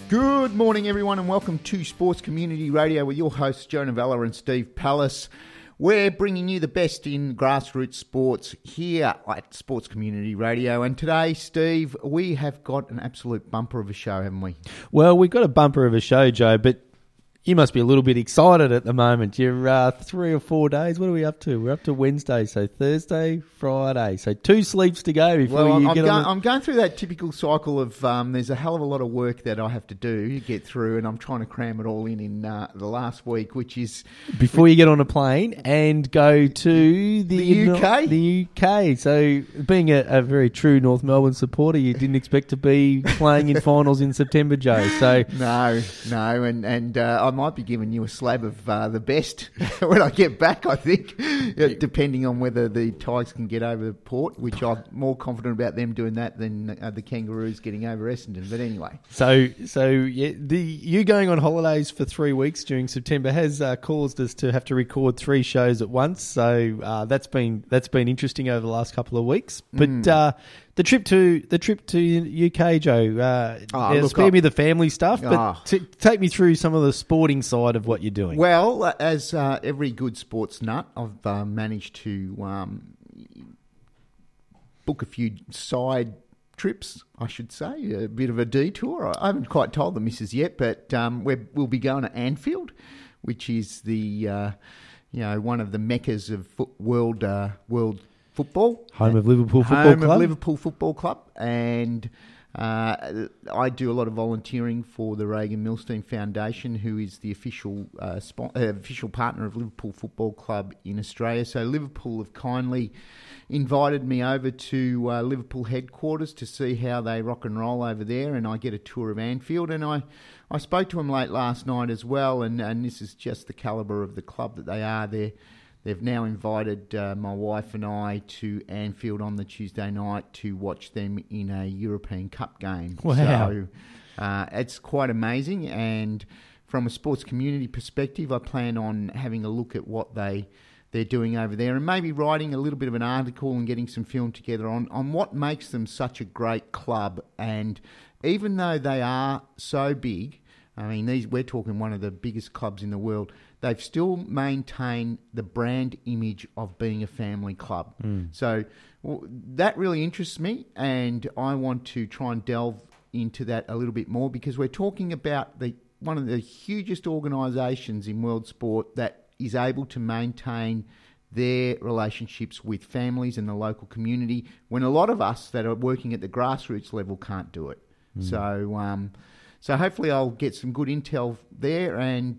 Good morning, everyone, and welcome to Sports Community Radio with your hosts, Joe Novella and Steve Pallas. We're bringing you the best in grassroots sports here at Sports Community Radio. And today, Steve, we have got an absolute bumper of a show, haven't we? Well, we've got a bumper of a show, Joe, but you must be a little bit excited at the moment. You're 3 or 4 days. What are we up to? We're up to Wednesday, so Thursday, Friday. So 2 sleeps to go before you get on. I'm going through that typical cycle of there's a hell of a lot of work that I have to do to get through, and I'm trying to cram it all in the last week, which is... Before you get on a plane and go to the UK? The UK. So being a very true North Melbourne supporter, you didn't expect to be playing in finals in September, Joe. So No, and I might be giving you a slab of the best when I get back, I think, depending on whether the Tigers can get over the Port, which I'm more confident about them doing that than the Kangaroos getting over Essendon. But anyway. So yeah, you going on holidays for 3 weeks during September has caused us to have to record 3 shows at once. So that's been interesting over the last couple of weeks. But the trip to UK, Joe. Spare me the family stuff, but take me through some of the sporting side of what you're doing. Well, as every good sports nut, I've managed to book a few side trips, I should say, a bit of a detour. I haven't quite told the missus yet, but we'll be going to Anfield, which is the one of the meccas of world football. Home of Liverpool Football Club. And I do a lot of volunteering for the Reagan Milstein Foundation, who is the official partner of Liverpool Football Club in Australia. So Liverpool have kindly invited me over to Liverpool headquarters to see how they rock and roll over there, and I get a tour of Anfield. And I spoke to them late last night as well, and this is just the calibre of the club that they are. They've now invited my wife and I to Anfield on the Tuesday night to watch them in a European Cup game. Wow. So it's quite amazing. And from a sports community perspective, I plan on having a look at what they're doing over there and maybe writing a little bit of an article and getting some film together on what makes them such a great club. And even though they are so big, I mean, we're talking one of the biggest clubs in the world, they've still maintained the brand image of being a family club. So that really interests me, and I want to try and delve into that a little bit more, because we're talking about one of the hugest organisations in world sport that is able to maintain their relationships with families and the local community, when a lot of us that are working at the grassroots level can't do it. So hopefully I'll get some good intel there, and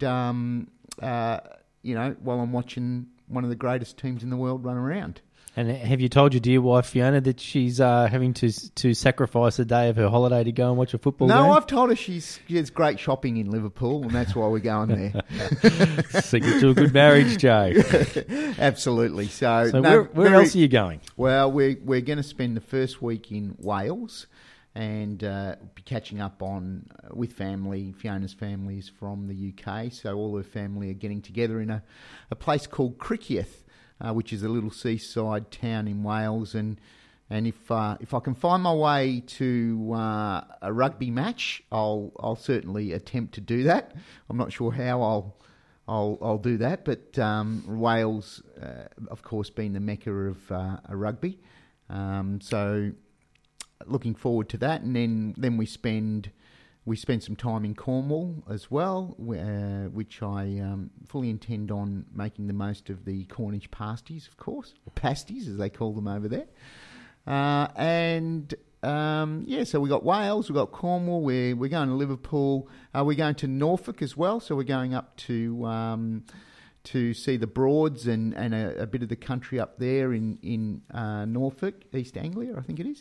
while I'm watching one of the greatest teams in the world run around. And have you told your dear wife Fiona that she's having to sacrifice a day of her holiday to go and watch a football game? No, I've told her she has great shopping in Liverpool, and that's why we're going there. Secret to a good marriage, Joe. Absolutely. So where else are you going? Well, we're going to spend the first week in Wales, and be catching up with family. Fiona's family is from the UK, so all her family are getting together in a place called Criccieth, which is a little seaside town in Wales. And if I can find my way to a rugby match, I'll certainly attempt to do that. I'm not sure how I'll do that, but Wales, of course, being the mecca of rugby, so looking forward to that. And then we spend some time in Cornwall as well, which I fully intend on making the most of the Cornish pasties, of course, or pasties as they call them over there. So we got Wales, we got Cornwall. We're going to Liverpool. We're going to Norfolk as well, so we're going up to see the Broads and a bit of the country up there in Norfolk, East Anglia, I think it is.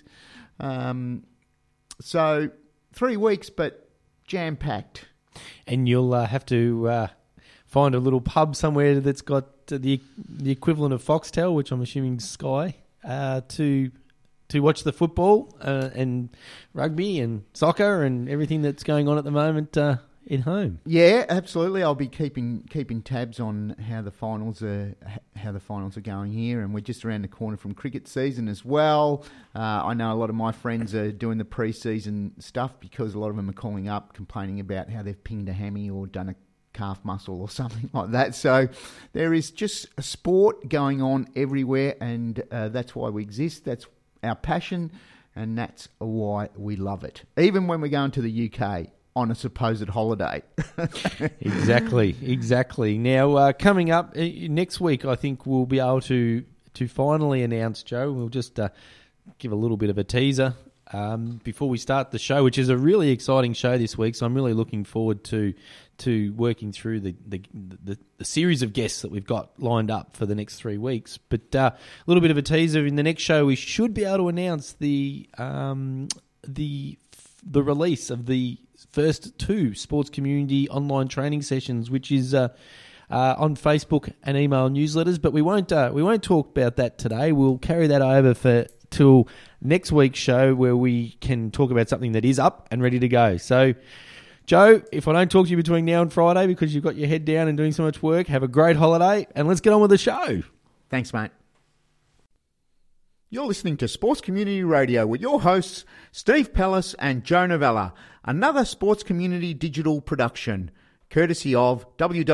So 3 weeks, but jam-packed. And you'll have to find a little pub somewhere that's got the equivalent of Foxtel, which I'm assuming is Sky, to watch the football and rugby and soccer and everything that's going on at the moment at home. Yeah, absolutely. I'll be keeping tabs on how the finals are going here, and we're just around the corner from cricket season as well. I know a lot of my friends are doing the pre-season stuff because a lot of them are calling up complaining about how they've pinged a hammy or done a calf muscle or something like that. So there is just a sport going on everywhere, and that's why we exist. That's our passion, and that's why we love it. Even when we're going to the UK on a supposed holiday. Exactly. Now, coming up next week, I think we'll be able to finally announce, Joe. We'll just give a little bit of a teaser before we start the show, which is a really exciting show this week. So I'm really looking forward to working through the series of guests that we've got lined up for the next 3 weeks. But a little bit of a teaser. In the next show, we should be able to announce the release of the first 2 sports community online training sessions, which is on Facebook and email newsletters. But we won't talk about that today. We'll carry that over till next week's show, where we can talk about something that is up and ready to go. So, Joe, if I don't talk to you between now and Friday because you've got your head down and doing so much work, have a great holiday, and let's get on with the show. Thanks, mate. You're listening to Sports Community Radio with your hosts, Steve Pellis and Joe Novella, another Sports Community digital production, courtesy of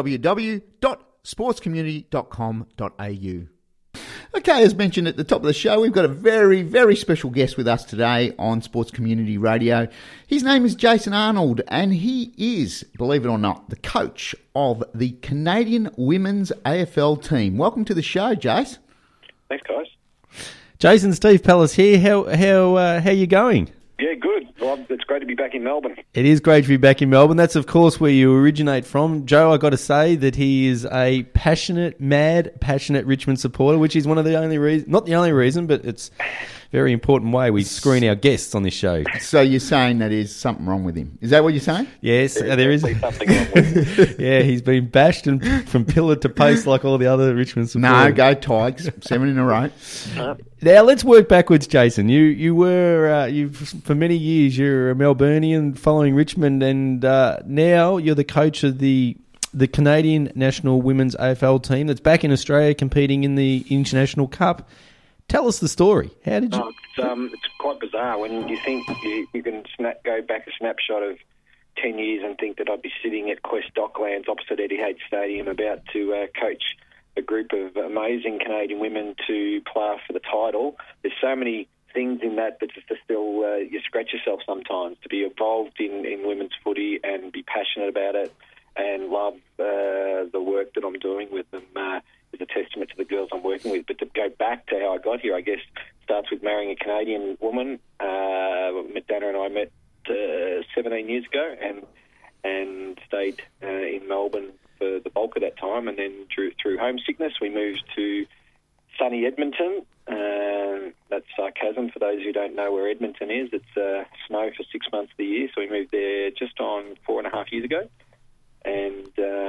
www.sportscommunity.com.au. Okay, as mentioned at the top of the show, we've got a very, very special guest with us today on Sports Community Radio. His name is Jason Arnold, and he is, believe it or not, the coach of the Canadian Women's AFL team. Welcome to the show, Jace. Thanks, guys. Jason, Steve Pellis here. How you going? Yeah, good. Well, it's great to be back in Melbourne. It is great to be back in Melbourne. That's, of course, where you originate from. Joe, I got to say that he is a passionate Richmond supporter, which is one of the only reasons, not the only reason, but it's a very important way we screen our guests on this show. So you're saying that there's something wrong with him? Is that what you're saying? Yes, there is something wrong with him. Yeah, he's been bashed from pillar to post like all the other Richmond supporters. No, go Tigers, 7 in a row. Now let's work backwards, Jason. You were for many years you're a Melburnian following Richmond, and now you're the coach of the Canadian National Women's AFL team that's back in Australia competing in the International Cup. Tell us the story. How did you? It's quite bizarre when you think you can go back a snapshot of 10 years and think that I'd be sitting at Quest Docklands opposite Etihad Stadium about to coach a group of amazing Canadian women to play for the title. There's so many things in that just still you scratch yourself sometimes. To be involved in women's footy and be passionate about it and love the work that I'm doing with them is a testament to the girls I'm working with. But to go back to how I got here, I guess starts with marrying a Canadian woman. Dana and I met 17 years ago and stayed in Melbourne for the bulk of that time, and then through homesickness we moved to sunny Edmonton. That's sarcasm for those who don't know where Edmonton is. It's snow for 6 months of the year, so we moved there just on 4.5 years ago. And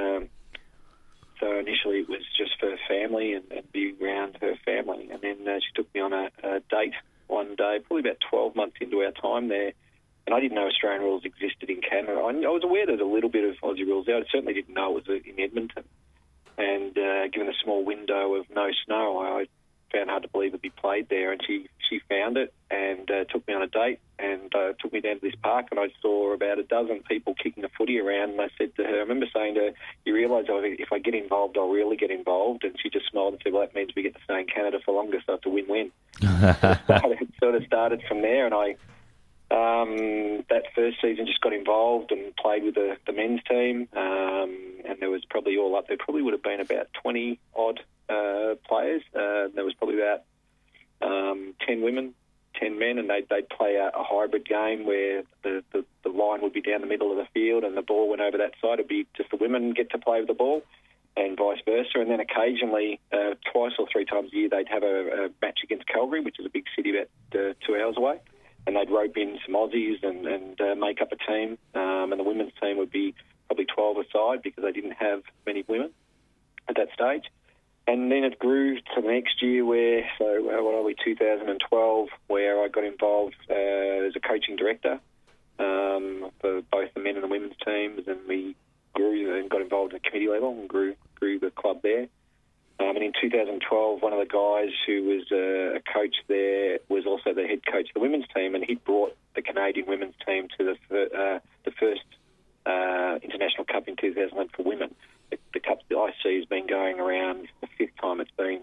so initially it was just for family and be around her family, and then she took me on a date one day, probably about 12 months into our time there. And I didn't know Australian rules existed in Canada. I was aware there's a little bit of Aussie rules there. I certainly didn't know it was in Edmonton. And given a small window of no snow, I found it hard to believe it'd be played there. And she found it and took me on a date and took me down to this park, and I saw about a dozen people kicking a footy around. And I said to her, I remember saying to her, you realise if I get involved, I'll really get involved. And she just smiled and said, well, that means we get to stay in Canada for longer, so it's a win-win. It sort of started from there, and I that first season just got involved and played with the men's team, and there was probably all up there would have been about 20 odd players. There was probably about 10 women, 10 men, and they'd play a hybrid game where the line would be down the middle of the field and the ball went over that side. It'd be just the women get to play with the ball and vice versa. And then occasionally, twice or three times a year, they'd have a match against Calgary, which is a big city about 2 hours away. And they'd rope in some Aussies and make up a team. And the women's team would be probably 12 aside because they didn't have many women at that stage. And then it grew to the next year where, what are we, 2012, where I got involved as a coaching director. for both the men and the women's teams, and we grew and got involved at committee level and grew the club there. And in 2012, one of the guys who was a coach there was also the head coach of the women's team, and he brought the Canadian women's team to the first International Cup in 2011 for women. The Cup, the IC, has been going around the fifth time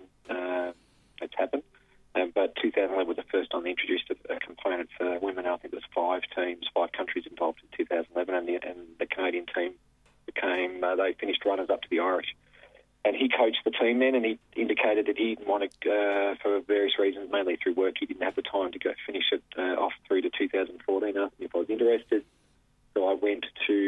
it's happened. But 2011 was the first time they introduced a component for women. I think there was 5 countries involved in 2011, and the Canadian team they finished runners up to the Irish. And he coached the team then, and he indicated that he didn't want to, for various reasons, mainly through work, he didn't have the time to go finish it off through to 2014, asking if I was interested. So I went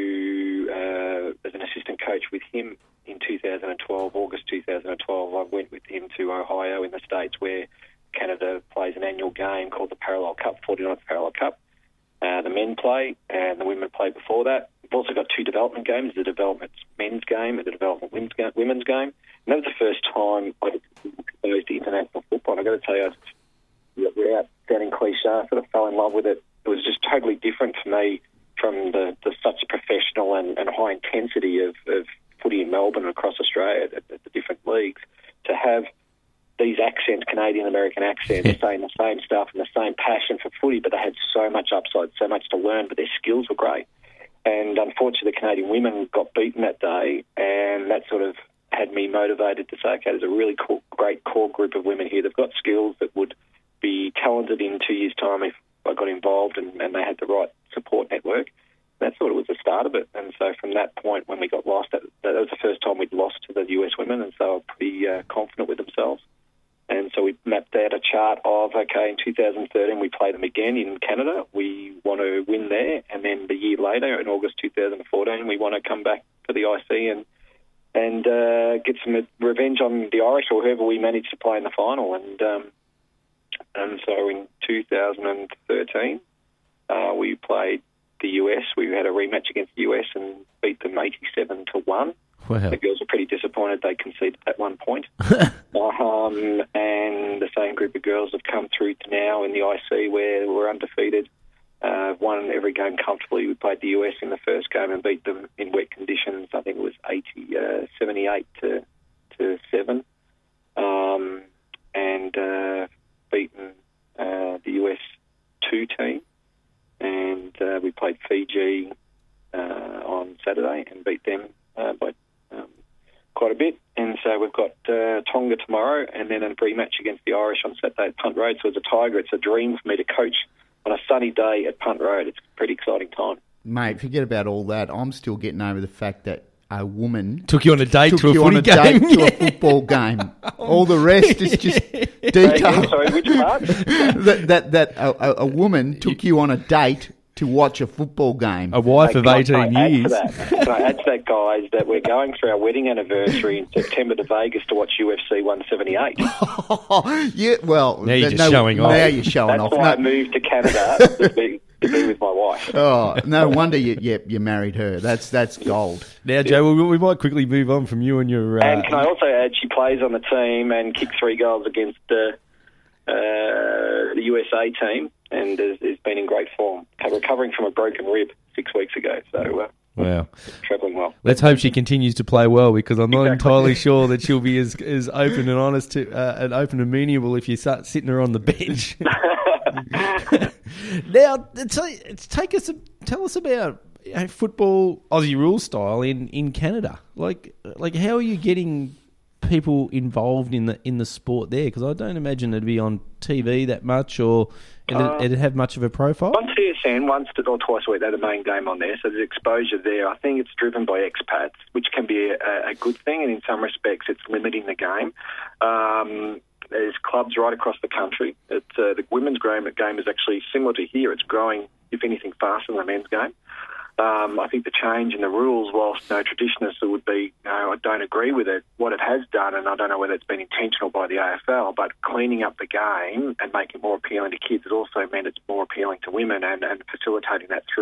to, as an assistant coach with him in 2012, August 2012, I went with him to Ohio in the States, where Canada plays an annual game called the Parallel Cup, 49th Parallel Cup. The men play, and the women play before that. We've also got 2 development games, the development men's game and the development women's game. And that was the first time I was exposed to international football. And I've got to tell you, without sounding cliche, I sort of fell in love with it. It was just totally different for me from the such professional and high intensity of footy in Melbourne and across Australia at the different leagues, to have these accents, Canadian-American accents, saying the same stuff and the same passion for footy, but they had so much upside, so much to learn, but their skills were great. And unfortunately, the Canadian women got beaten that day, and that sort of had me motivated to say, okay, there's a really great core group of women here. They've got skills that would be talented in 2 years' time if I got involved and they had the right support network. That sort of was the start of it. And so from that point, when we got lost, that was the first time we'd lost to the US women, and so they were pretty confident with themselves. And so we mapped out a chart of, okay, in 2013 we play them again in Canada. We want to win there. And then the year later, in August 2014, we want to come back for the IC and get some revenge on the Irish or whoever we managed to play in the final. And so in 2013, we played the US. We had a rematch against the US and beat them 87-1. Wow. The girls were pretty disappointed they conceded at 1 point. And the same group of girls have come through to now in the IC, where we're undefeated. Won every game comfortably. We played the US in the first game and beat them in wet conditions. I think it was 78-7. And beaten the US 2 team. And we played Fiji on Saturday and beat them by quite a bit. And so we've got Tonga tomorrow and then a rematch against the Irish on Saturday at Punt Road. So as a Tiger, it's a dream for me to coach on a sunny day at Punt Road. It's a pretty exciting time. Mate, forget about all that. I'm still getting over the fact that a woman took you on a date to a footy game. To a football game. All the rest is just detail. Sorry, which part? that a woman took you on a date to watch a football game. A wife of 18 years. Can I add to that, guys, that we're going for our wedding anniversary in September to Vegas to watch UFC 178. Yeah, well, now you're just showing off. Now you're showing That's off. That's why I moved to Canada to be with my wife. Oh, no wonder you married her. That's gold. Now, Joe, we might quickly move on from you and your... And can I also add, she plays on the team and kicked 3 goals against the USA team, and has been in great form, recovering from a broken rib 6 weeks ago. So, wow, travelling well. Let's hope she continues to play well, because I'm not entirely sure that she'll be as open and honest and open and amenable if you start sitting her on the bench. Now, tell us about football Aussie rules style in Canada. Like how are you getting people involved in the sport there? Because I don't imagine it'd be on TV that much, or it'd have much of a profile. On TSN, once or twice a week, they're the main game on there, so there's exposure there. I think it's driven by expats, which can be a good thing, and in some respects it's limiting the game. There's clubs right across the country. The women's game is actually similar to here. It's growing, if anything, faster than the men's game. I think the change in the rules, whilst traditionalists would be, I don't agree with it. What it has done, and I don't know whether it's been intentional by the AFL, but cleaning up the game and making it more appealing to kids, it also meant it's more appealing to women and facilitating that through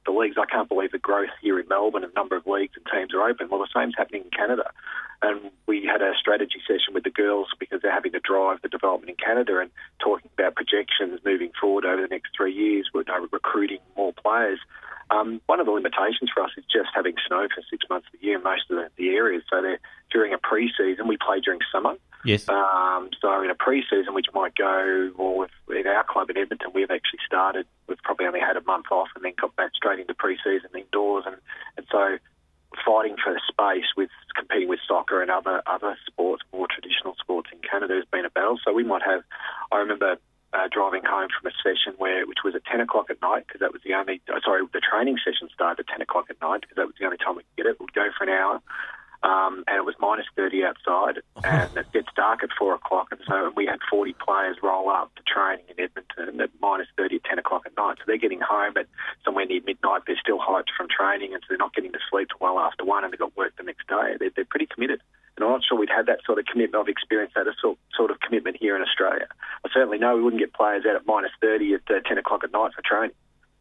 the leagues. I can't believe the growth here in Melbourne and number of leagues and teams are open. Well, the same's happening in Canada. And we had a strategy session with the girls because they're having to drive the development in Canada and talking about projections moving forward over the next 3 years. We're recruiting more players. One of the limitations for us is just having snow for 6 months of the year in most of the areas. So they're during a pre-season, we play during summer. Yes. So in a pre-season, which might go, or in our club in Edmonton, we've actually started, we've probably only had a month off and then got back straight into pre-season indoors. And so fighting for space with competing with soccer and other sports, more traditional sports in Canada has been a battle. So we might have, I remember driving home from a session which was at 10 o'clock at night because that was the only, the training session started at 10 o'clock at night because that was the only time we could get it. We'd go for an hour. And it was minus 30 outside, and it gets dark at 4 o'clock, and so we had 40 players roll up to training in Edmonton at minus 30 at 10 o'clock at night. So they're getting home at somewhere near midnight. They're still hyped from training, and so they're not getting to sleep till well after 1, and they've got work the next day. They're pretty committed. And I'm not sure we'd had that sort of commitment. I've experienced that sort of commitment here in Australia. I certainly know we wouldn't get players out at minus 30 at 10 o'clock at night for training.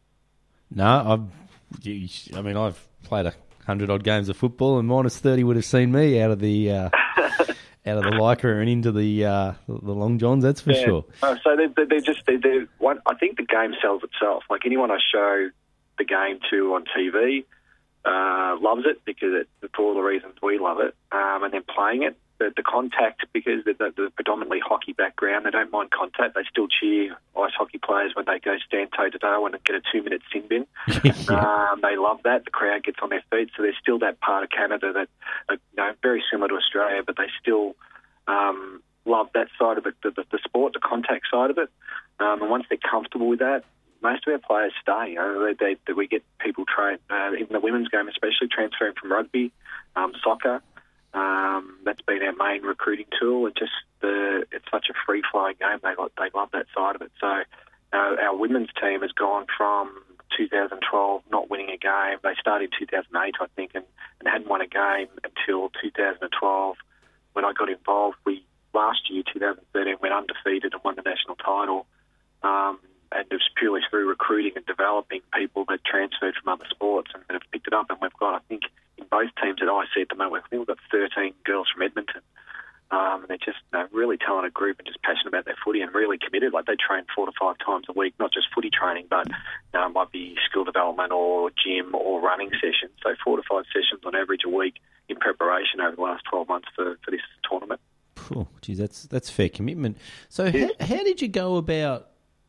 No, I've played 100-odd games of football, and minus 30 would have seen me out of the out of the Lycra and into the Long Johns. That's for sure. So they're one. I think the game sells itself. Like anyone I show the game to on TV loves it because for all the reasons we love it, and then playing it. The contact, because they're predominantly hockey background, they don't mind contact. They still cheer ice hockey players when they go stand toe-to-toe and get a 2-minute sin bin. They love that. The crowd gets on their feet. So there's still that part of Canada that, very similar to Australia, but they still love that side of it, the sport, the contact side of it. And once they're comfortable with that, most of our players stay. We get people train in the women's game, especially transferring from rugby, soccer. That's been our main recruiting tool, and just it's such a free-flowing game. They love that side of it. So our women's team has gone from 2012 not winning a game. They started in 2008, I think, and hadn't won a game until 2012 when I got involved. Last year, 2013, went undefeated and won the national title. And it was purely through recruiting and developing people that transferred from other sports and have picked it up. And we've got, I think, in both teams that I see at the moment, I think we've got 13 girls from Edmonton. And they're just a really talented group and just passionate about their footy and really committed. Like they train 4 to 5 times a week, not just footy training, but it might be skill development or gym or running sessions. So 4 to 5 sessions on average a week in preparation over the last 12 months for this tournament. Oh, geez, that's fair commitment. So how did you go about,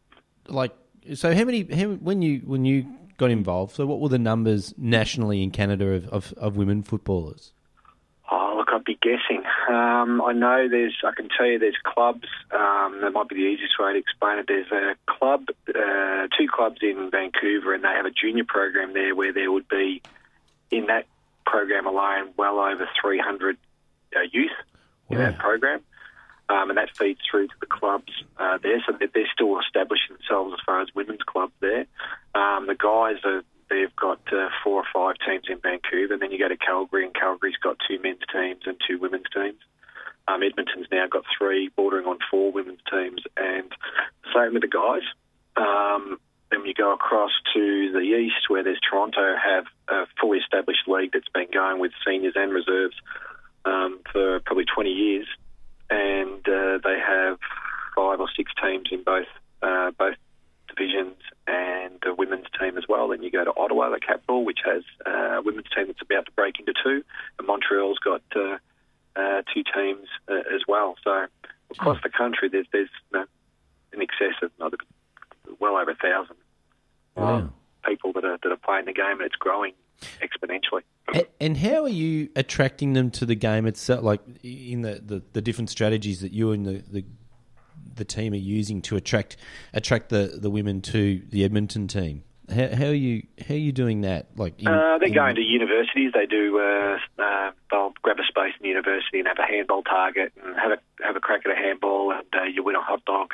when you got involved, so what were the numbers nationally in Canada of women footballers? Oh, look, I'd be guessing. I know I can tell you there's clubs. That might be the easiest way to explain it. There's a club, 2 clubs in Vancouver, and they have a junior program there where there would be, in that program alone, well over 300 youth in that program. And that feeds through to the clubs there. So they're still establishing themselves as far as women's clubs there. The guys, they've got 4 or 5 teams in Vancouver. And then you go to Calgary, and Calgary's got 2 men's teams and 2 women's teams. Edmonton's now got 3, bordering on 4 women's teams. And same with the guys. Then you go across to the east, where there's Toronto, have a fully established league that's been going with seniors and reserves for probably 20 years. And they have 5 or 6 teams in both divisions and a women's team as well. Then you go to Ottawa, the capital, which has a women's team that's about to break into 2. And Montreal's got 2 teams as well. So across the country, there's in excess of well over 1,000 people that are playing the game, and it's growing exponentially. And how are you attracting them to the game itself, like in the different strategies that you and the team are using to attract the women to the Edmonton team? How are you doing that? They're going to universities. They do. They'll grab a space in the university and have a handball target and have a crack at a handball, and you win a hot dog.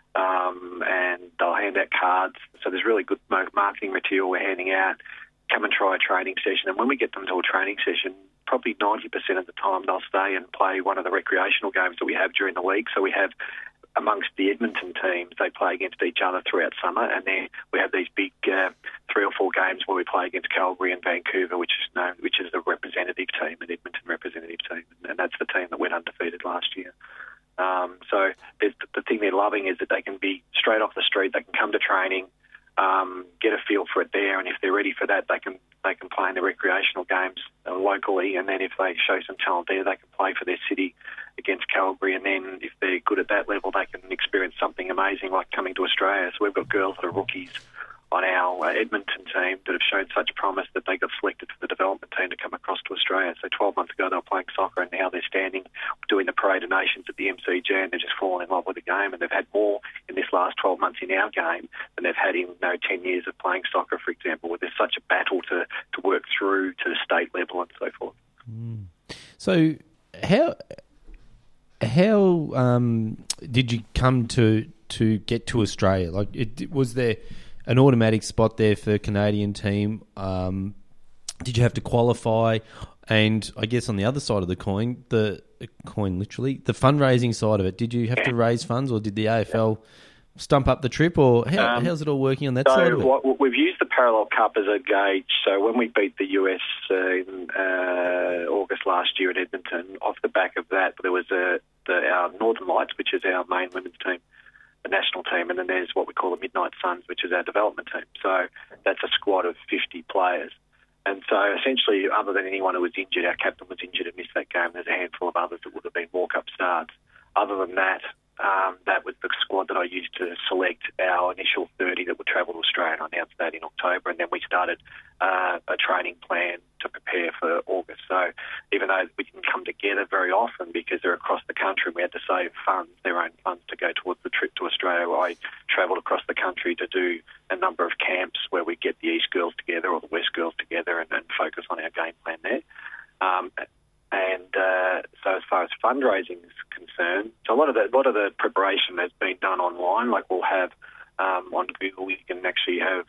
And they'll hand out cards. So there's really good marketing material we're handing out. Come and try a training session. And when we get them to a training session, probably 90% of the time they'll stay and play one of the recreational games that we have during the league. So we have, amongst the Edmonton teams, they play against each other throughout summer. And then we have these big 3 or 4 games where we play against Calgary and Vancouver, which is the representative team, an Edmonton representative team, and that's the team that went undefeated last year. So the thing they're loving is that they can be straight off the street, they can come to training, get a feel for it there, and if they're ready for that, they can play in the recreational games locally, and then if they show some talent there, they can play for their city against Calgary, and then if they're good at that level, they can experience something amazing like coming to Australia. So we've got girls that are rookies on our Edmonton team that have shown such promise that they got selected for the development team to come across to Australia. So 12 months ago they were playing soccer, and now they're standing doing the Parade of Nations at the MCG, and they're just falling in love with the game, and they've had more in this last 12 months in our game than they've had in 10 years of playing soccer, for example, where there's such a battle to work through to the state level and so forth. So how did you come to get to Australia? Like, was there an automatic spot there for the Canadian team? Did you have to qualify? And I guess on the other side of the coin, literally, the fundraising side of it, did you have to raise funds, or did the AFL stump up the trip, or how's it all working on that side of it? We've used the Parallel Cup as a gauge. So when we beat the US in August last year at Edmonton, off the back of that, there was our Northern Lights, which is our main women's team, the national team, and then there's what we call the Midnight Suns, which is our development team. So that's a squad of 50 players. And so essentially, other than anyone who was injured, our captain was injured and missed that game. There's a handful of others that would have been walk-up starts. Other than that, that was the squad that I used to select our initial 30 that would travel to Australia. I announced that in October, and then we started a training plan to prepare for August. So even though we didn't come together very often because they're across the country and we had to save funds, their own funds, to go towards the trip to Australia, I travelled across the country to do a number of camps where we get the East girls together or the West girls together and focus on our game plan there. So as far as fundraising is concerned, so a lot of the preparation has been done online. Like we'll have on Google, you can actually have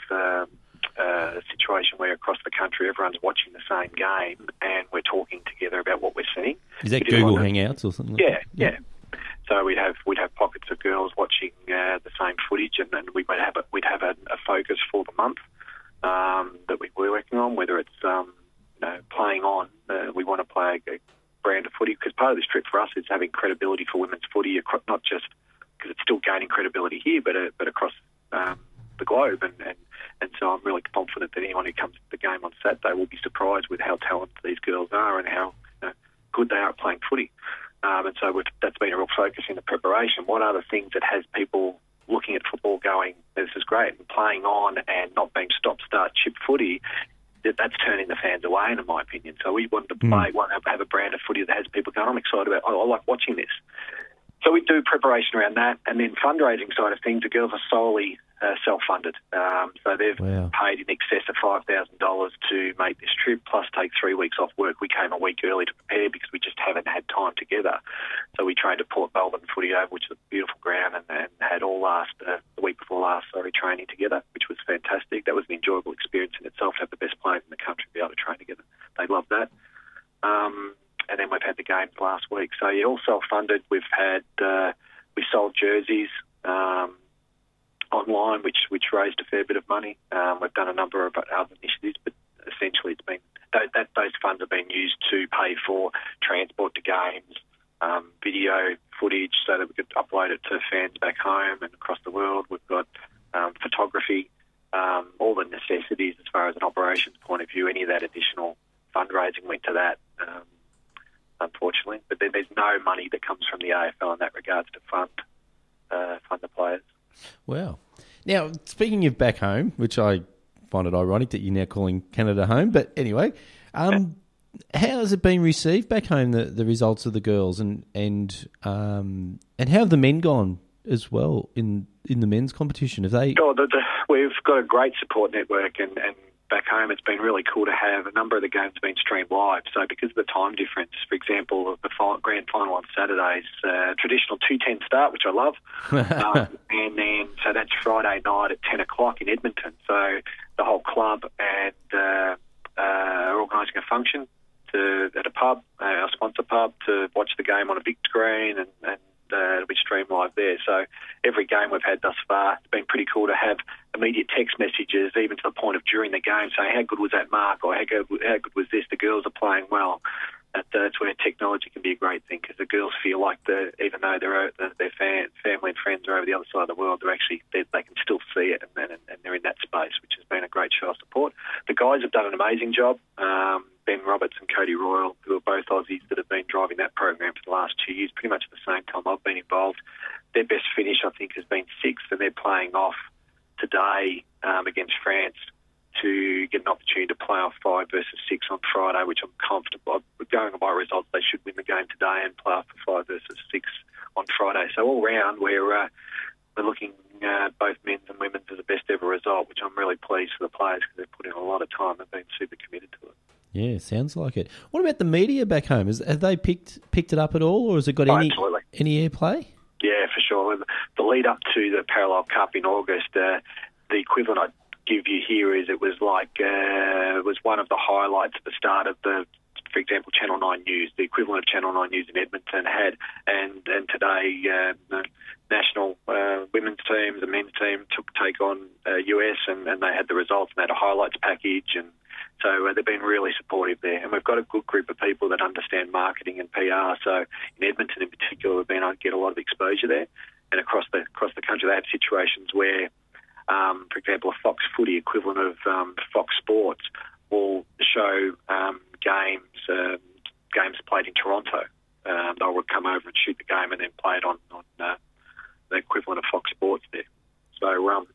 a situation where across the country everyone's watching the same game and we're talking together about what we're seeing. Is that Google Hangouts or something? Yeah. So we'd have pockets of girls watching the same footage, and then we'd have a focus for the month that we were working on, whether it's playing on. We want to play a brand of footy, because part of this trip for us is having credibility for women's footy, not just because it's still gaining credibility here, but across the globe. And so I'm really confident that anyone who comes to the game on Saturday will be surprised with how talented these girls are and how good they are at playing footy. And so that's been a real focus in the preparation. What are the things that has people looking at football going, this is great, and playing on and not being stop-start chip footy? That's turning the fans away, in my opinion. So we want to have a brand of footy that has people going, I'm excited about, I like watching this. So we do preparation around that. And then fundraising side of things, the girls are solely self-funded. So they've paid in excess of $5,000 to make this trip, plus take 3 weeks off work. We came a week early to prepare because we just haven't had time together. So we trained at Port Melbourne Footy Oval, which is a beautiful ground, and had all the week before last, training together, which was fantastic. That was an enjoyable experience in itself to have the best players in the country be able to train together. They loved that. And then we've had the games last week. So, all self-funded. We've had, we sold jerseys online, which raised a fair bit of money. We've done a number of other initiatives, but essentially it's been, those funds have been used to pay for transport to games, video footage so that we could upload it to fans back home and across the world. We've got photography, all the necessities as far as an operations point of view. Any of that additional fundraising went to that, unfortunately. But then there's no money that comes from the AFL in that regards to fund the players. Wow. Now, speaking of back home, which I find it ironic that you're now calling Canada home, but anyway, how has it been received back home, the results of the girls, and how have the men gone as well in the men's competition? Have they? We've got a great support network, and back home it's been really cool to have a number of the games been streamed live. So because of the time difference, for example, of the grand final on Saturdays, traditional 2:10 start, which I love, and then so that's Friday night at 10 o'clock in Edmonton. So the whole club and are organising a function at a pub, our sponsor pub, to watch the game on a big screen, and it'll be streamed live there. So every game we've had thus far, it's been pretty cool to have immediate text messages, even to the point of during the game, saying, how good was that mark, or how good was this? The girls are playing well. That's where technology can be a great thing, because the girls feel like even though their family and friends are over the other side of the world, they can still see it, and they're in that space, which has been a great show of support. The guys have done an amazing job. Ben Roberts and Cody Royal, who are both Aussies that have been driving that program for the last 2 years, pretty much at the same time I've been involved. Their best finish, I think, has been 6th, and they're playing off today against France to get an opportunity to play off 5 versus 6 on Friday, which I'm comfortable. Going by results, they should win the game today and play off for 5 versus 6 on Friday. So all round, we're looking at both men's and women's as the best ever result, which I'm really pleased for the players, because they've put in a lot of time and been super committed to it. Yeah, sounds like it. What about the media back home? Have they picked it up at all, or has it got any airplay? Yeah, for sure. The lead up to the Parallel Cup in August, the equivalent I'd give you here is it was like it was one of the highlights at the start of for example, Channel 9 News, the equivalent of Channel 9 News in Edmonton had, and today the national women's team, the men's team take on US, and they had the results, and they had a highlights package, and so they've been really supportive there. And we've got a good group of people that understand marketing and PR. So in Edmonton in particular, we've been able to get a lot of exposure there, and across the country they have situations where, for example, a Fox Footy equivalent of Fox Sports will show games played in Toronto. They will come over and shoot the game and then play it on the equivalent of Fox Sports there. So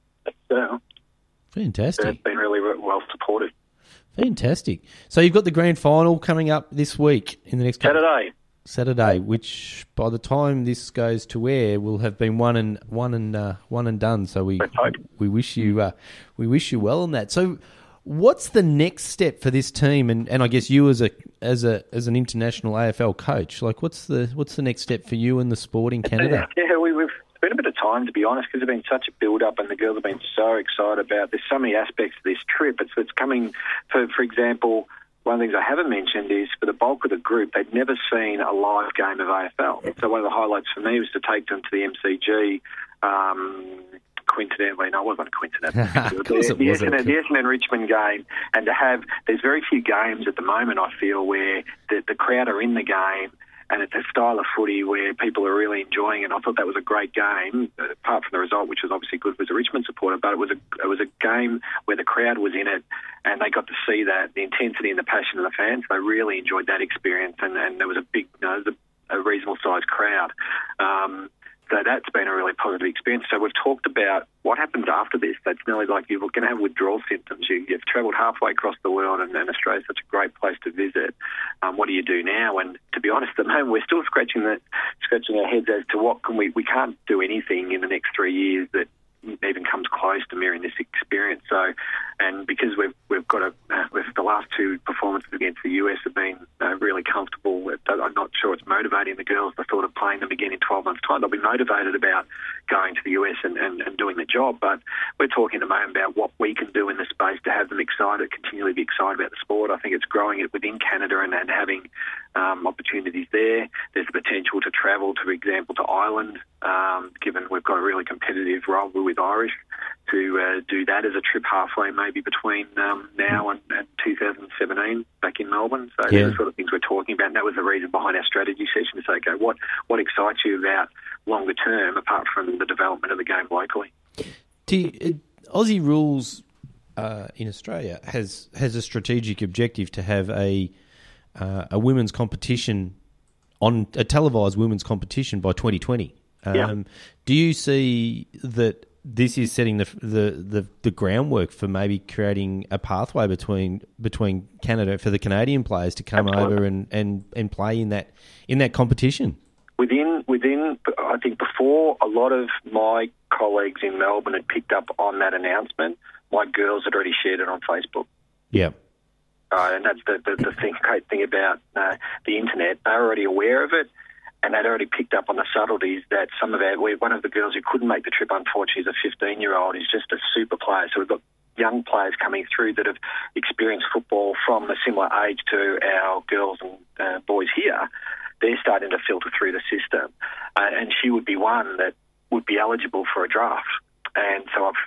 fantastic. It's been really well supported. Fantastic. So you've got the grand final coming up this week in the next Saturday, which by the time this goes to air will have been one and done. So we wish you well on that. So what's the next step for this team, and I guess you as an international AFL coach, like what's the next step for you and the sport in Canada? Yeah, we've been a bit of time, to be honest, because there's been such a build-up and the girls have been so excited about. There's so many aspects of this trip. It's coming, for example, one of the things I haven't mentioned is for the bulk of the group, they'd never seen a live game of AFL. So one of the highlights for me was to take them to the MCG. Coincidentally, no, it wasn't coincidentally. The Essendon Richmond game, and to have, there's very few games at the moment, I feel, where the crowd are in the game, and it's a style of footy where people are really enjoying it. I thought that was a great game, apart from the result, which was obviously good, was a Richmond supporter, but it was a game where the crowd was in it, and they got to see that, the intensity and the passion of the fans. They really enjoyed that experience, and there was a reasonable sized crowd. So that's been a really positive experience. So we've talked about what happens after this. That's nearly like you're going to have withdrawal symptoms. You've travelled halfway across the world, and Australia's such a great place to visit. What do you do now? And to be honest, at the moment we're still scratching our heads as to what can we can't do anything in the next 3 years that even comes close to mirroring this experience. So, and because we've got the last 2 performances against the US have been really comfortable with, I'm not sure it's motivating the girls. The thought of playing them again in 12 months' time, they'll be motivated about going to the US and doing the job. But we're talking at the moment about what we can do in the space to have them excited, continually be excited about the sport. I think it's growing it within Canada and having opportunities there. There's the potential to travel, for example, to Ireland, given we've got a really competitive rivalry with Irish, to do that as a trip halfway maybe between now and 2017 back in Melbourne. So they're the sort of things we're talking about, and that was the reason behind our strategy session, to say, okay, what excites you about longer term apart from the development of the game locally? Aussie Rules in Australia has a strategic objective to have a women's competition, on a televised women's competition by 2020. Do you see that this is setting the groundwork for maybe creating a pathway between Canada for the Canadian players to come over and play in that competition? Within, I think before a lot of my colleagues in Melbourne had picked up on that announcement, my girls had already shared it on Facebook. Yeah. And that's the great thing about the internet. They're already aware of it, and they'd already picked up on the subtleties that one of the girls who couldn't make the trip, unfortunately, is a 15-year-old, is just a super player. So we've got young players coming through that have experienced football from a similar age to our girls and boys here. They're starting to filter through the system, and she would be one that would be eligible for a draft. And so I've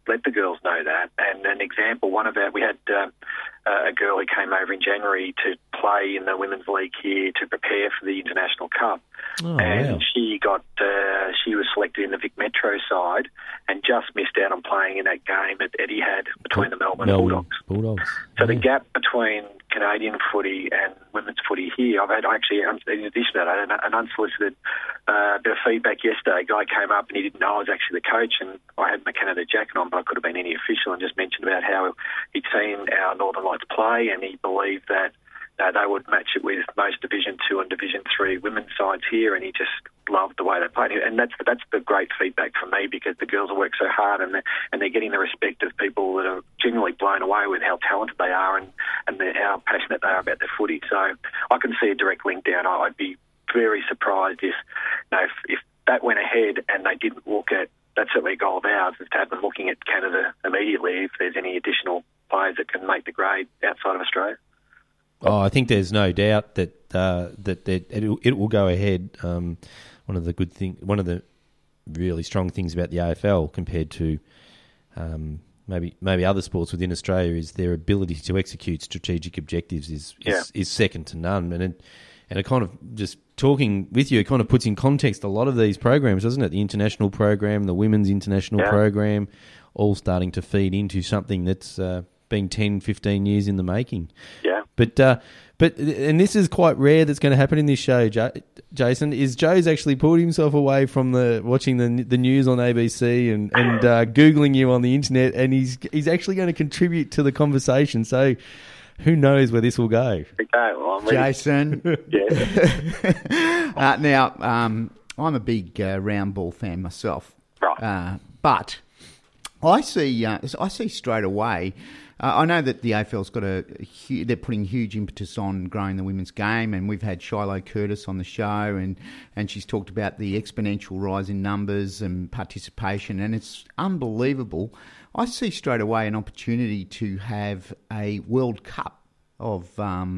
let the girls know that. And an example, we had a girl who came over in January to play in the Women's League here to prepare for the International Cup. Wow. She was selected in the Vic Metro side and just missed out on playing in that game at Etihad between the Melbourne Bulldogs. So the gap between Canadian footy and women's footy here, I've had actually, in addition to that, an unsolicited bit of feedback yesterday. A guy came up and he didn't know I was actually the coach, and I had my Canada jacket on, but I could have been any official, and just mentioned about how he'd seen our Northern Lights play, and he believed that they would match it with most Division 2 and Division 3 women's sides here, and he just loved the way they played. And that's the great feedback from me, because the girls have worked so hard, and they're getting the respect of people that are genuinely blown away with how talented they are and how passionate they are about their footy. So I can see a direct link down. I'd be very surprised if that went ahead and they didn't look at, that's certainly a goal of ours, is to have them looking at Canada immediately if there's any additional players that can make the grade outside of Australia. Oh, I think there's no doubt that it will go ahead. One of the really strong things about the AFL compared to maybe other sports within Australia is their ability to execute strategic objectives is second to none. And it kind of, just talking with you, it kind of puts in context a lot of these programs, doesn't it? The international program, the women's international program, all starting to feed into something that's been 10, 15 years in the making. Yeah. But and this is quite rare that's going to happen in this show, Jason, is Joe's actually pulled himself away from watching the news on ABC and Googling you on the internet, and he's actually going to contribute to the conversation. So who knows where this will go? Okay, well, Jason. Yeah. Now, I'm a big round ball fan myself. Right. But I see straight away. I know that the AFL's got they're putting huge impetus on growing the women's game, and we've had Shiloh Curtis on the show, and she's talked about the exponential rise in numbers and participation, and it's unbelievable. I see straight away an opportunity to have a World Cup of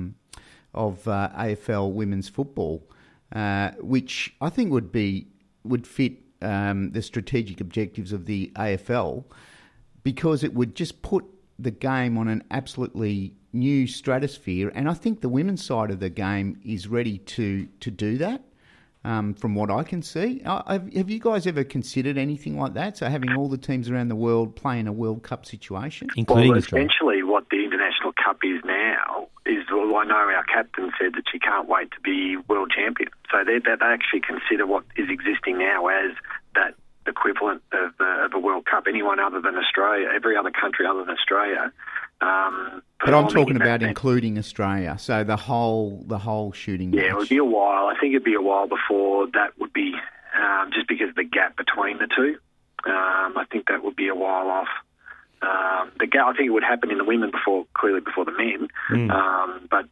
AFL women's football, which I think would fit the strategic objectives of the AFL, because it would just put the game on an absolutely new stratosphere, and I think the women's side of the game is ready to do that. From what I can see, have you guys ever considered anything like that? So having all the teams around the world play in a World Cup situation, including essentially what the International Cup is now is. Well, I know our captain said that she can't wait to be world champion. So they actually consider what is existing now as that equivalent of a World Cup. Anyone other than Australia, every other country other than Australia. But I'm talking about including Australia, so the whole shooting match. Yeah, it would be a while. I think it'd be a while before that would be, just because of the gap between the two. I think that would be a while off. The gap, I think it would happen in the women before the men. But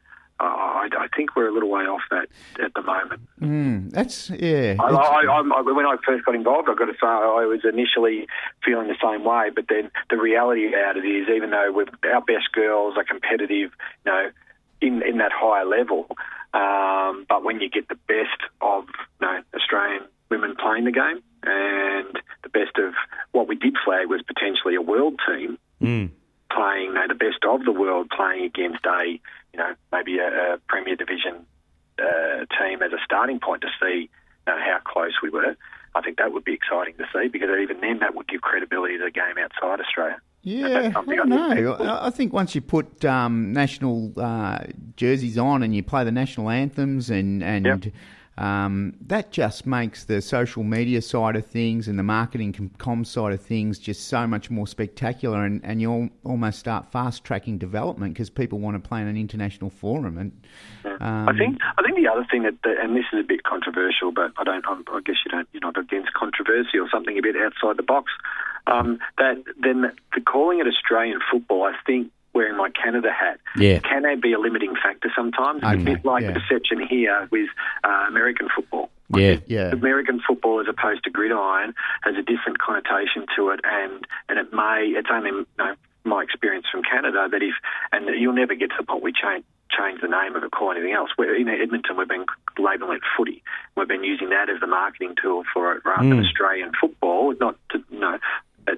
I think we're a little way off that at the moment. That's when I first got involved, I've got to say I was initially feeling the same way, but then the reality about it is, even though our best girls are competitive, in that higher level, but when you get the best of Australian women playing the game, and the best of what we did flag was potentially a world team playing, the best of the world playing against maybe a Premier Division team as a starting point to see how close we were. I think that would be exciting to see, because even then that would give credibility to the game outside Australia. Yeah, I don't know. I think once you put national jerseys on and you play the national anthems and that just makes the social media side of things and the marketing comms side of things just so much more spectacular, and you almost start fast-tracking development because people want to play in an international forum. And I think the other thing and this is a bit controversial, but I guess you're not against controversy or something a bit outside the box. That then calling it Australian football, I think, wearing my Canada hat, can that be a limiting factor sometimes? It's a bit like the perception here with American football. American football, as opposed to gridiron, has a different connotation to it, and it's only my experience from Canada that you'll never get to the point we change the name of it, call anything else. In Edmonton, we've been labelling it footy. We've been using that as the marketing tool for it rather than Australian football. Not to but once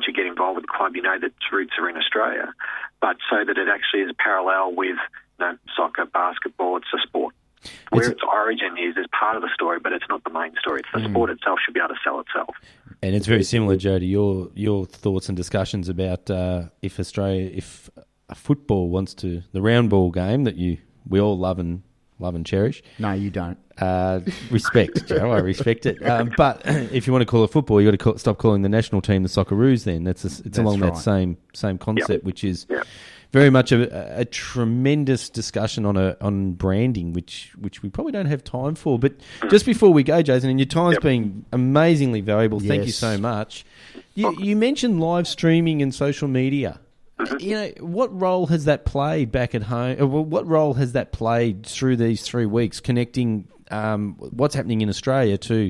you get involved with the club, you know that its roots are in Australia, but so that it actually is parallel with soccer, basketball. It's a sport. Where its origin is part of the story, but it's not the main story. It's the sport itself should be able to sell itself. And it's very similar, Joe, to your thoughts and discussions about if football wants to, the round ball game that we all love and cherish. No, you don't. Respect, Joe. I respect it. But if you want to call it football, you got to stop calling the national team the Socceroos. Then it's along right. That same concept, which is very much a tremendous discussion on branding, which we probably don't have time for. But just before we go, Jason, and your time's been amazingly valuable. Yes. Thank you so much. You mentioned live streaming and social media. You know, what role has that played back at home? What role has that played through these 3 weeks, connecting what's happening in Australia to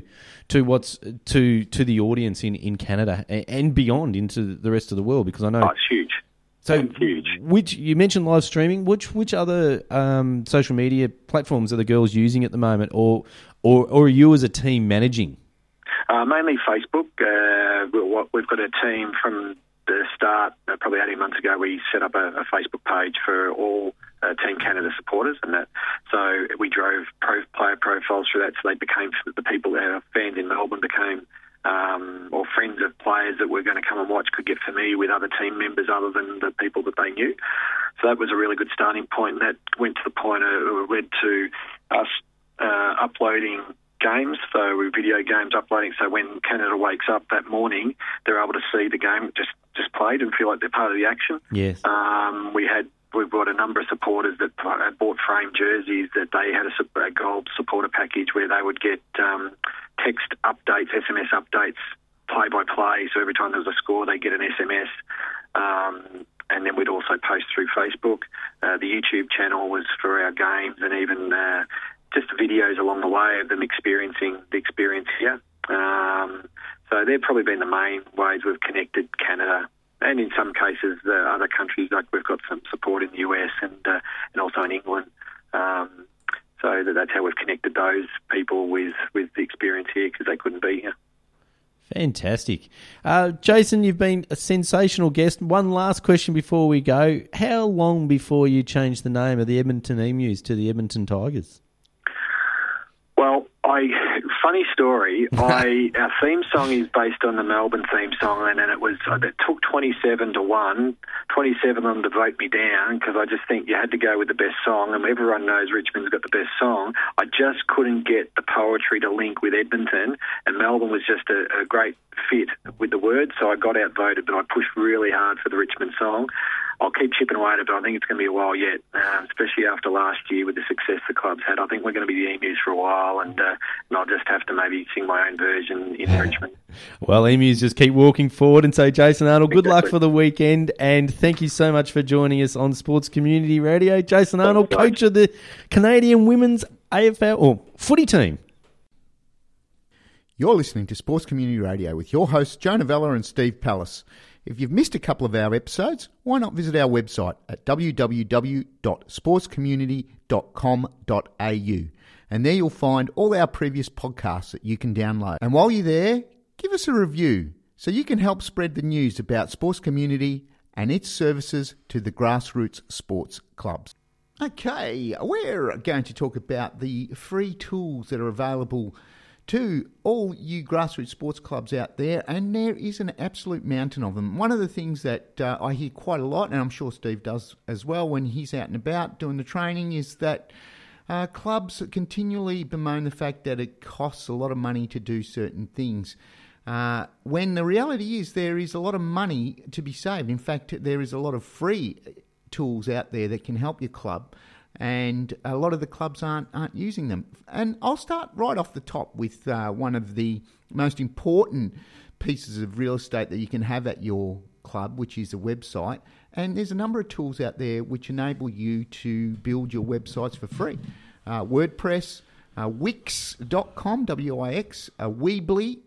the audience in Canada and beyond into the rest of the world? Because I know it's huge. So, it's huge. Which you mentioned live streaming. Which other social media platforms are the girls using at the moment, or are you as a team managing? Mainly Facebook. We've got a team from the start, probably 18 months ago, we set up a Facebook page for all Team Canada supporters, and so we drove player profiles through that, so they became the people that our fans in Melbourne became, or friends of players that were going to come and watch could get familiar with other team members other than the people that they knew. So that was a really good starting point, and that went to the point led to us uploading games, so we video games uploading, so when Canada wakes up that morning, they're able to see the game just played and feel like they're part of the action. Yes. We've got a number of supporters that bought framed jerseys, that they had a gold supporter package where they would get text updates, SMS updates, play-by-play, so every time there was a score, they get an SMS. And then we'd also post through Facebook. The YouTube channel was for our games, and even just videos along the way of them experiencing the experience here. So they've probably been the main ways we've connected Canada, and in some cases other countries, like we've got some support in the US and also in England. So that's how we've connected those people with the experience here, because they couldn't be here. Fantastic. Jason, you've been a sensational guest. One last question before we go. How long before you changed the name of the Edmonton Emus to the Edmonton Tigers? Well, funny story. Our theme song is based on the Melbourne theme song, and it took 27 to 1, 27 of them to vote me down, because I just think you had to go with the best song, and everyone knows Richmond's got the best song. I just couldn't get the poetry to link with Edmonton, and Melbourne was just a great fit with the words, so I got outvoted, but I pushed really hard for the Richmond song. I'll keep chipping away at it, but I think it's going to be a while yet, especially after last year with the success the club's had. I think we're going to be the Emus for a while, and I'll just have to maybe sing my own version in Richmond. Well, Emus just keep walking forward, and so Jason Arnold, good luck for the weekend, and thank you so much for joining us on Sports Community Radio. Jason Arnold, coach of the Canadian Women's AFL or footy team. You're listening to Sports Community Radio with your hosts, Joe Novella and Steve Pallas. If you've missed a couple of our episodes, why not visit our website at www.sportscommunity.com.au, and there you'll find all our previous podcasts that you can download. And while you're there, give us a review so you can help spread the news about Sports Community and its services to the grassroots sports clubs. Okay, we're going to talk about the free tools that are available to all you grassroots sports clubs out there, and there is an absolute mountain of them. One of the things that I hear quite a lot, and I'm sure Steve does as well when he's out and about doing the training, is that clubs continually bemoan the fact that it costs a lot of money to do certain things, when the reality is there is a lot of money to be saved. In fact, there is a lot of free tools out there that can help your club, and a lot of the clubs aren't using them. And I'll start right off the top with one of the most important pieces of real estate that you can have at your club, which is a website. And there's a number of tools out there which enable you to build your websites for free. WordPress, Wix.com, W-I-X, Weebly,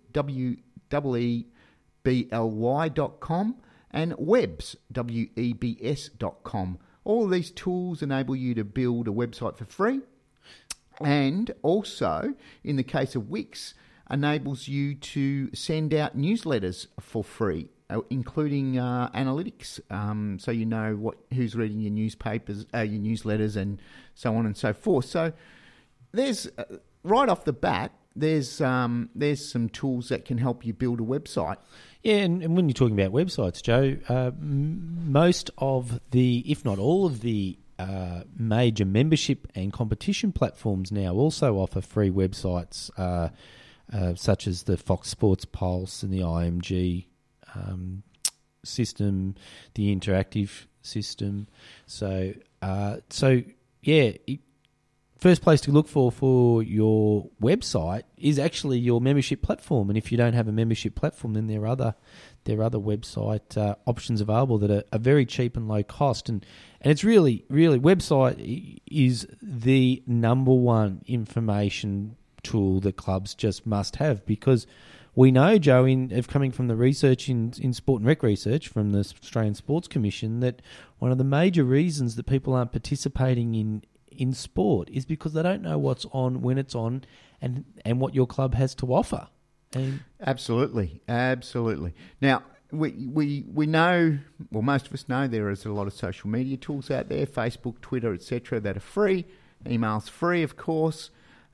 W-E-E-B-L-Y.com, and Webs, W-E-B-S.com. All of these tools enable you to build a website for free, and also, in the case of Wix, enables you to send out newsletters for free. including analytics, so you know who's reading your newspapers, your newsletters, and so on and so forth. So there's right off the bat, there's some tools that can help you build a website. Yeah, and when you're talking about websites, Joe, most of the, if not all of the major membership and competition platforms now also offer free websites, such as the Fox Sports Pulse and the IMG system, the interactive system. So yeah, first place to look for your website is actually your membership platform. And if you don't have a membership platform, then there are other website options available that are very cheap and low cost. And it's really, website is the number one information tool that clubs just must have, because we know, Joe, coming from the research in sport and rec research from the Australian Sports Commission, that one of the major reasons that people aren't participating in sport is because they don't know what's on, when it's on, and what your club has to offer. And Absolutely. Now, we know, well, most of us know there is a lot of social media tools out there, Facebook, Twitter, etc., that are free. Email's free, of course.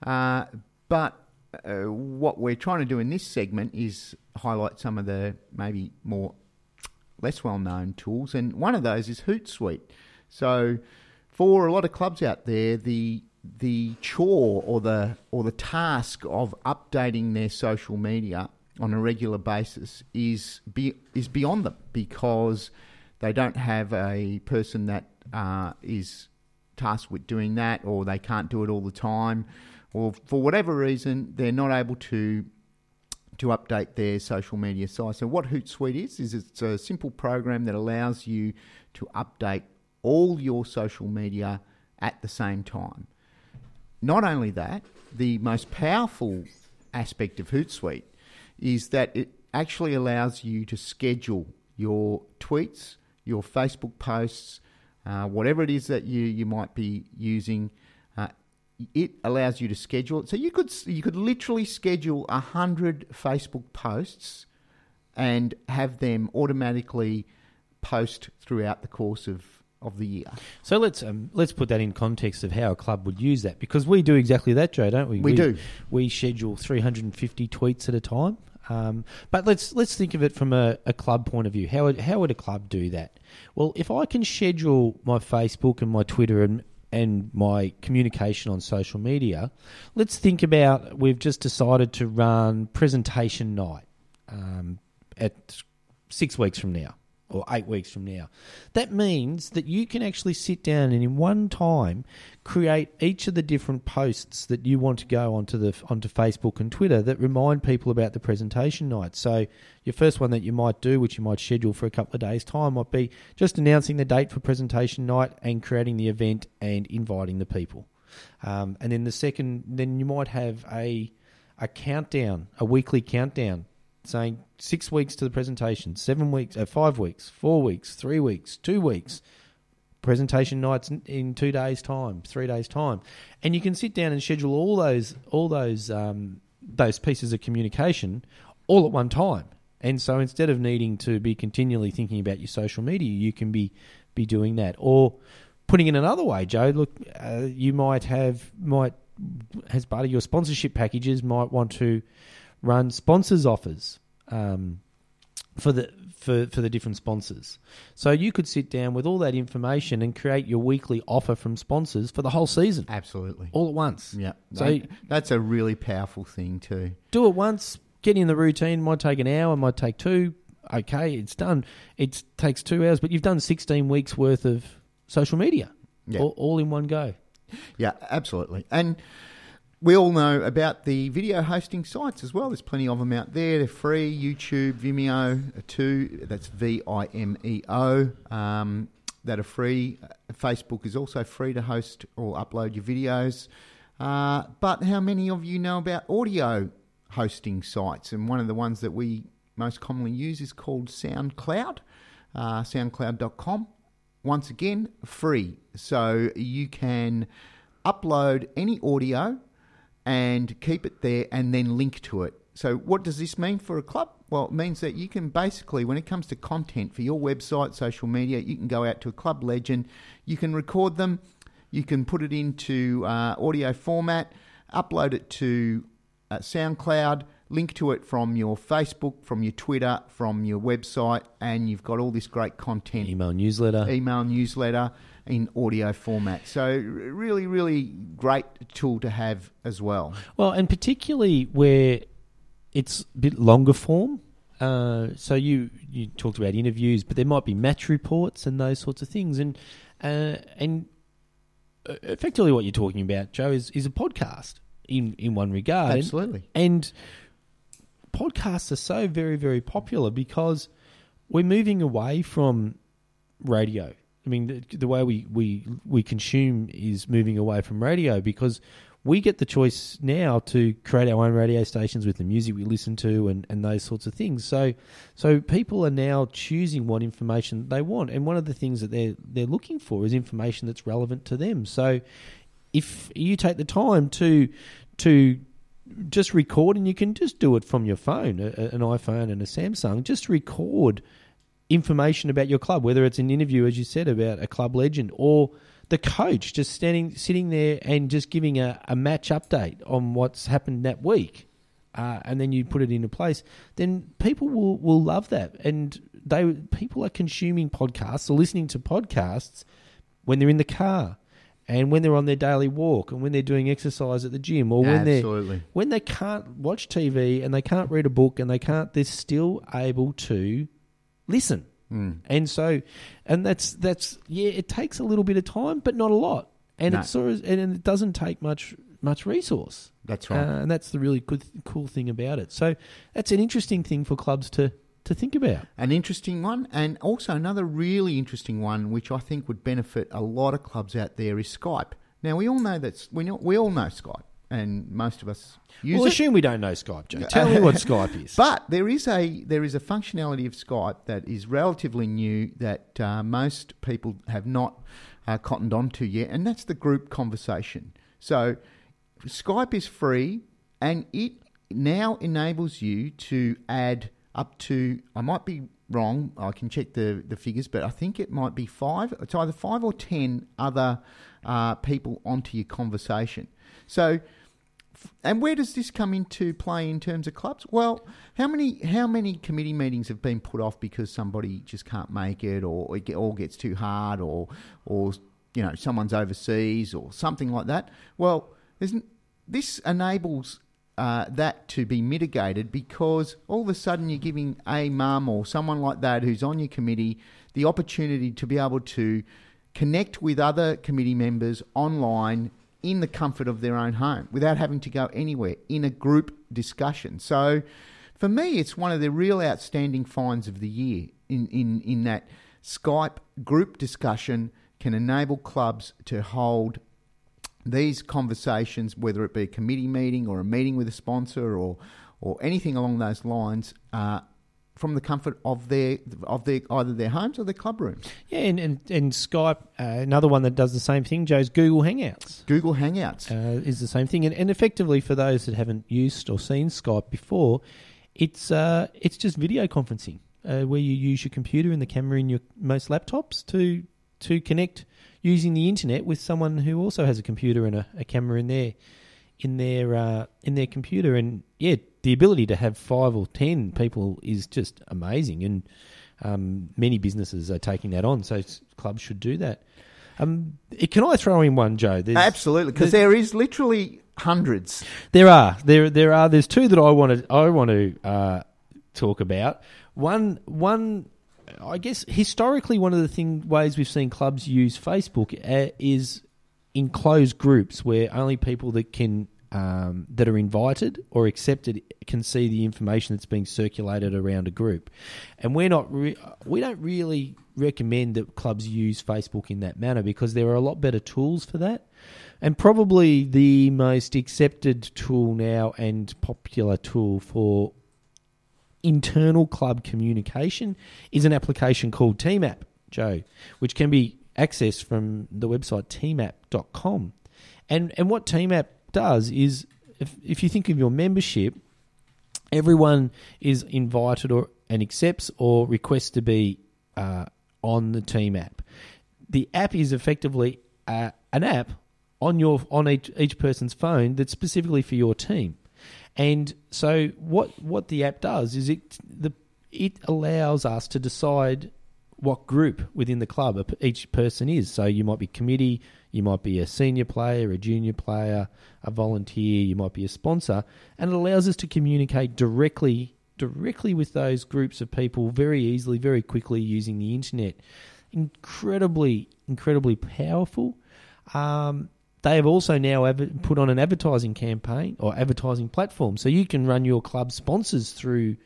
But what we're trying to do in this segment is highlight some of the maybe more less well-known tools, and one of those is Hootsuite. So for a lot of clubs out there, the chore or the task of updating their social media on a regular basis is beyond them, because they don't have a person that is tasked with doing that, or they can't do it all the time, or for whatever reason they're not able to update their social media site. So what Hootsuite is it's a simple program that allows you to update all your social media at the same time. Not only that, the most powerful aspect of Hootsuite is that it actually allows you to schedule your tweets, your Facebook posts, whatever it is that you might be using. It allows you to schedule it. So you could literally schedule 100 Facebook posts and have them automatically post throughout the course of the year. So let's put that in context of how a club would use that, because we do exactly that, Joe, don't we? We do. We schedule 350 tweets at a time. But let's think of it from a club point of view. How would a club do that? Well, if I can schedule my Facebook and my Twitter and my communication on social media, let's think about, we've just decided to run presentation night at 6 weeks from now, or 8 weeks from now. That means that you can actually sit down and in one time create each of the different posts that you want to go onto Facebook and Twitter that remind people about the presentation night. So your first one that you might do, which you might schedule for a couple of days' time, might be just announcing the date for presentation night and creating the event and inviting the people. And then the second, then you might have a countdown, a weekly countdown, saying 6 weeks to the presentation, 7 weeks, 5 weeks, 4 weeks, 3 weeks, 2 weeks, presentation nights in 2 days' time, 3 days' time, and you can sit down and schedule all those pieces of communication all at one time. And so instead of needing to be continually thinking about your social media, you can be doing that. Or putting it another way, Joe, look, you might as part of your sponsorship packages, might want to run sponsors offers for the different sponsors. So you could sit down with all that information and create your weekly offer from sponsors for the whole season. Absolutely. All at once. Yeah. So that's a really powerful thing too. Do it once, get in the routine, might take an hour, might take 2. Okay, it's done. It takes 2 hours, but you've done 16 weeks worth of social media, all in one go. Yeah, absolutely. And we all know about the video hosting sites as well. There's plenty of them out there. They're free. YouTube, Vimeo too. That's Vimeo. That are free. Facebook is also free to host or upload your videos. But how many of you know about audio hosting sites? And one of the ones that we most commonly use is called SoundCloud. SoundCloud.com. Once again, free. So you can upload any audio and keep it there and then link to it. So what does this mean for a club? Well, it means that you can basically, when it comes to content for your website, social media, you can go out to a club legend, you can record them, you can put it into audio format, upload it to SoundCloud, link to it from your Facebook, from your Twitter, from your website, and you've got all this great content. Email newsletter In audio format. So really, really great tool to have as well. Well, and particularly where it's a bit longer form. So you talked about interviews, but there might be match reports and those sorts of things. And effectively what you're talking about, Joe, is a podcast in one regard. Absolutely. And podcasts are so very, very popular because we're moving away from radio. I mean, the way we consume is moving away from radio because we get the choice now to create our own radio stations with the music we listen to and those sorts of things. So people are now choosing what information they want. And one of the things that they're looking for is information that's relevant to them. So if you take the time to just record, and you can just do it from your phone, an iPhone and a Samsung, just record information about your club, whether it's an interview, as you said, about a club legend, or the coach just sitting there and just giving a match update on what's happened that week, and then you put it into place, then people will love that. And people are consuming podcasts or listening to podcasts when they're in the car and when they're on their daily walk and when they're doing exercise at the gym, or when they can't watch TV and they can't read a book and they're still able to listen. And so, and that's it takes a little bit of time, but not a lot, and it's and it doesn't take much resource. That's right, and that's the really cool thing about it. So that's an interesting thing for clubs to think about. An interesting one, and also another really interesting one, which I think would benefit a lot of clubs out there, is Skype. Now we all know we all know Skype. And most of us use it. Assume we don't know Skype, Joe. Tell me what Skype is. But there is a functionality of Skype that is relatively new that most people have not cottoned onto yet, and that's the group conversation. So Skype is free, and it now enables you to add up to, I might be wrong, I can check the figures, but I think it might be 5. It's either 5 or 10 other people onto your conversation. So, and where does this come into play in terms of clubs? Well, how many committee meetings have been put off because somebody just can't make it, or it all gets too hard, or someone's overseas or something like that? Well, this enables that to be mitigated, because all of a sudden you're giving a mum or someone like that who's on your committee the opportunity to be able to connect with other committee members online in the comfort of their own home without having to go anywhere, in a group discussion. So for me, it's one of the real outstanding finds of the year in that Skype group discussion can enable clubs to hold these conversations, whether it be a committee meeting or a meeting with a sponsor or anything along those lines, from the comfort of their either their homes or their club rooms. Yeah, and Skype, another one that does the same thing, Joe's Google Hangouts. Google Hangouts is the same thing, and effectively for those that haven't used or seen Skype before, it's just video conferencing where you use your computer and the camera in your most laptops to connect using the internet with someone who also has a computer and a camera in their computer. And yeah, the ability to have 5 or 10 people is just amazing, and many businesses are taking that on, so clubs should do that. Can I throw in one, Joe? Absolutely, because there is literally hundreds. There are. There's 2 that I want to talk about. One, I guess historically, one of the ways we've seen clubs use Facebook is in closed groups where only people that can that are invited or accepted can see the information that's being circulated around a group. And we don't really recommend that clubs use Facebook in that manner, because there are a lot better tools for that. And probably the most accepted tool now and popular tool for internal club communication is an application called TeamApp, Joe, which can be accessed from the website teamapp.com. And what TeamApp does is, if you think of your membership, everyone is invited and accepts or requests to be on the team app. The app is effectively an app on each person's phone that's specifically for your team. And so what the app does is it allows us to decide what group within the club each person is. So you might be committee, you might be a senior player, a junior player, a volunteer, you might be a sponsor, and it allows us to communicate directly with those groups of people very easily, very quickly using the internet. Incredibly powerful. They have also now put on an advertising campaign or advertising platform, so you can run your club sponsors through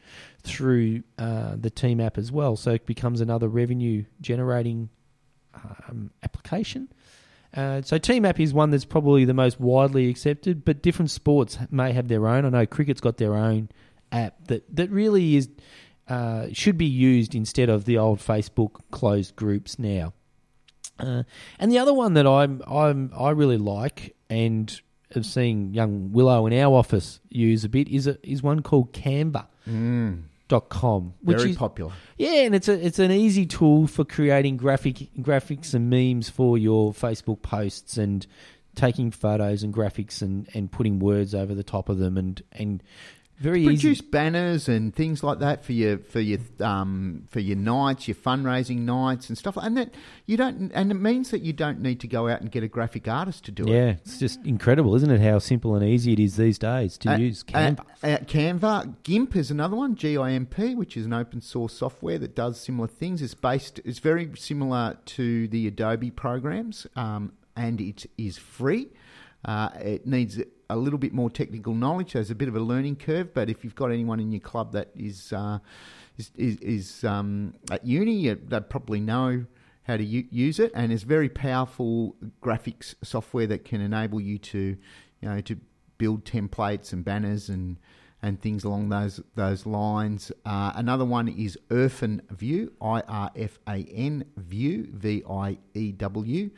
the team app as well. So it becomes another revenue generating application. So team app is one that's probably the most widely accepted, but different sports may have their own. I know cricket's got their own app that really is should be used instead of the old Facebook closed groups now. And the other one that I really like and have seen young Willow in our office use a bit is one called Canva.com, which Very is popular. Yeah, and it's an easy tool for creating graphics and memes for your Facebook posts and taking photos and graphics and putting words over the top of them and very easy. Produce banners and things like that for your nights, your fundraising nights and stuff, and that you don't. And it means that you don't need to go out and get a graphic artist to do it. Yeah, it's just incredible, isn't it? How simple and easy it is these days to use Canva. Canva, GIMP is another one, GIMP, which is an open source software that does similar things. It's very similar to the Adobe programs, and it is free. It needs a little bit more technical knowledge. There's a bit of a learning curve, but if you've got anyone in your club that is at uni, they probably know how to use it. And it's very powerful graphics software that can enable you to build templates and banners and things along those lines. Another one is Irfan View, IRFAN View, VIEW.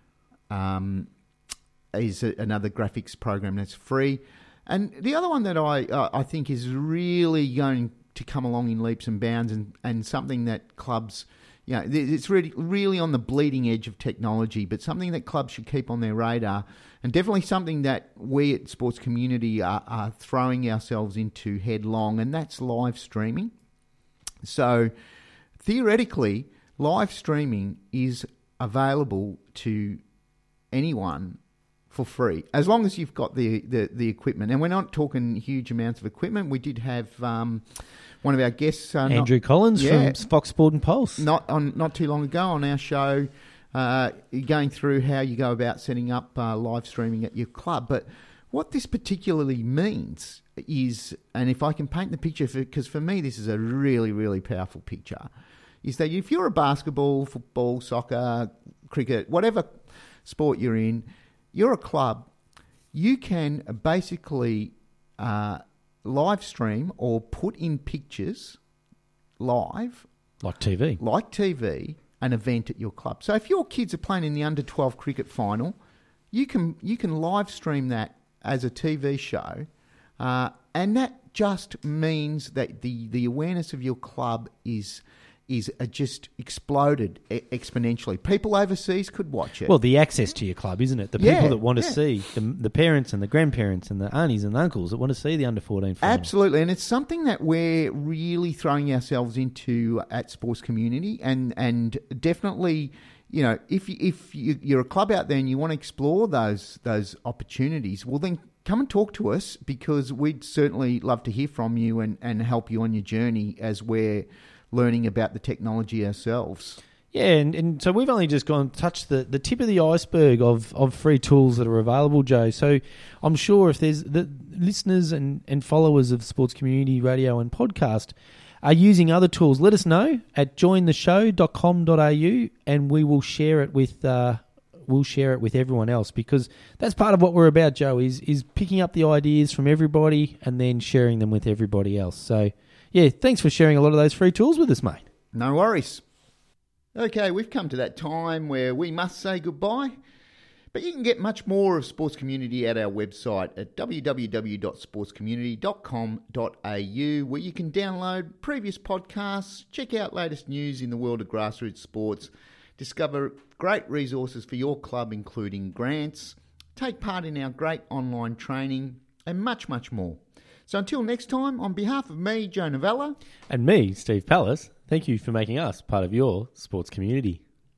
Is another graphics program that's free. And the other one that I think is really going to come along in leaps and bounds and something that clubs, it's really on the bleeding edge of technology, but something that clubs should keep on their radar, and definitely something that we at Sports Community are throwing ourselves into headlong, and that's live streaming. So theoretically, live streaming is available to anyone for free, as long as you've got the equipment. And we're not talking huge amounts of equipment. We did have one of our guests, Andrew Collins from Fox Sport and Pulse, not too long ago on our show, going through how you go about setting up live streaming at your club. But what this particularly means is, and if I can paint the picture, because for me this is a really, really powerful picture, is that if you're a basketball, football, soccer, cricket, whatever sport you're in, you're a club, you can basically live stream or put in pictures live. Like TV, an event at your club. So if your kids are playing in the under-12 cricket final, you can live stream that as a TV show, and that just means that the awareness of your club is just exploded exponentially. People overseas could watch it. Well, the access to your club, isn't it? The people that want to see, the parents and the grandparents and the aunties and the uncles that want to see the under-14 final. Absolutely, and it's something that we're really throwing ourselves into at Sports Community, and definitely, if you're a club out there and you want to explore those opportunities, well then come and talk to us, because we'd certainly love to hear from you and help you on your journey as we're learning about the technology ourselves. Yeah, and so we've only just touched the tip of the iceberg of free tools that are available, Joe. So I'm sure if there's the listeners and followers of Sports Community Radio and Podcast are using other tools, let us know at jointheshow.com.au, and we will share it with everyone else, because that's part of what we're about, Joe, is picking up the ideas from everybody and then sharing them with everybody else. So yeah, thanks for sharing a lot of those free tools with us, mate. No worries. Okay, we've come to that time where we must say goodbye. But you can get much more of Sports Community at our website at www.sportscommunity.com.au, where you can download previous podcasts, check out latest news in the world of grassroots sports, discover great resources for your club, including grants, take part in our great online training, and much, much more. So until next time, on behalf of me, Joe Novella, and me, Steve Pallas, thank you for making us part of your sports community.